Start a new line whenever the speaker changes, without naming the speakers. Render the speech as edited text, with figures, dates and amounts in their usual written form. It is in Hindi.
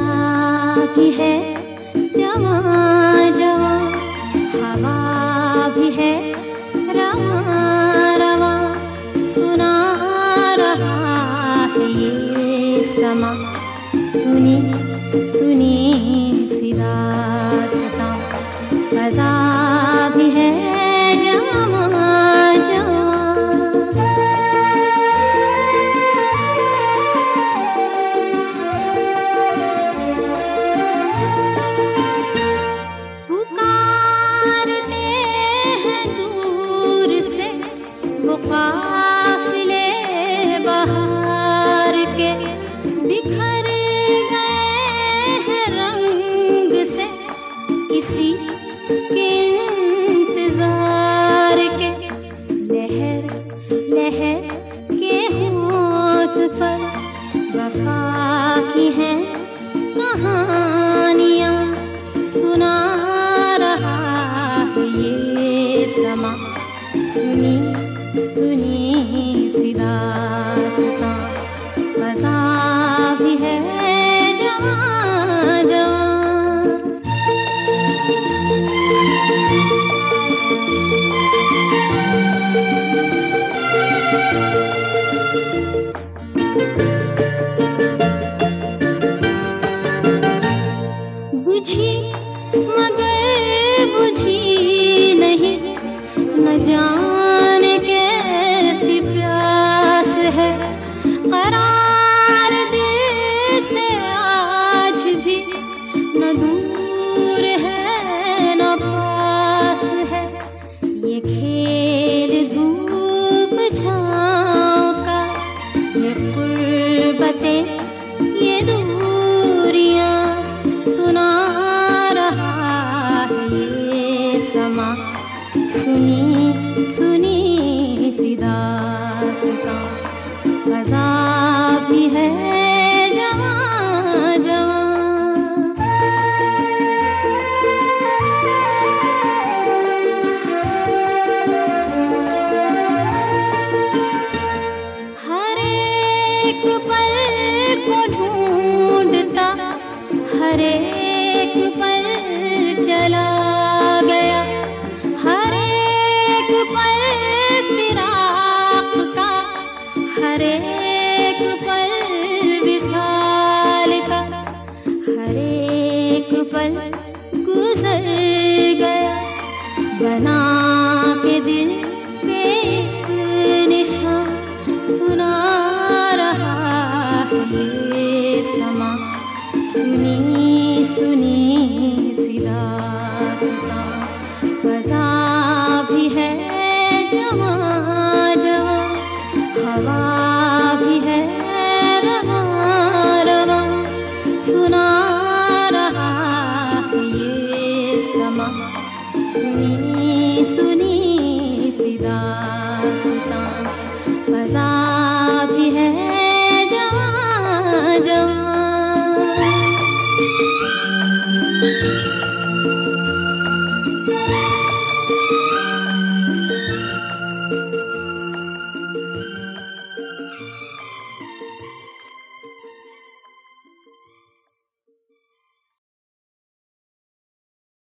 भी है जवां जवां, हवा भी है रवां रवां, सुना रहा है ये समा। सुनी सुनी सी दास्तां, फ़ज़ा भी है जवां जवां। पुकारते हैं दूर से वो काफ़िले बहार के, बिखर गए हैं रंग से किसी के इंतजार के। लहर लहर के होंठ पर वफा की हैं कहानियाँ, सुना रहा है ये समा। सुनी सुनी सी दास्तां, फ़ज़ा भी है जवां जवां। बुझी मगर बुझी नहीं, न जाने कैसी प्यास है करार दिल से आज भी, न दूर है न पास है। ये खेल धूप छाँव का, ये क़ुर्बतें ये दूरियां, सुना रहा है ये समा। सुनी सुनी सी दास्तां, फ़ज़ा भी है जवां जवां। हर एक पल को ढूंढता, हर एक पल चला गया, हर एक पल फिराक का, हर एक पल विसाल का, हर एक पल गुजर गया, बना के दिल पे एक निशान, सुना रहा है ये समा। सुनी सुनी सी दास्तां, फ़ज़ा भी है जवां जवां, हवा भी है रवां रवां, सुना रहा है ये समा। सुनी सुनी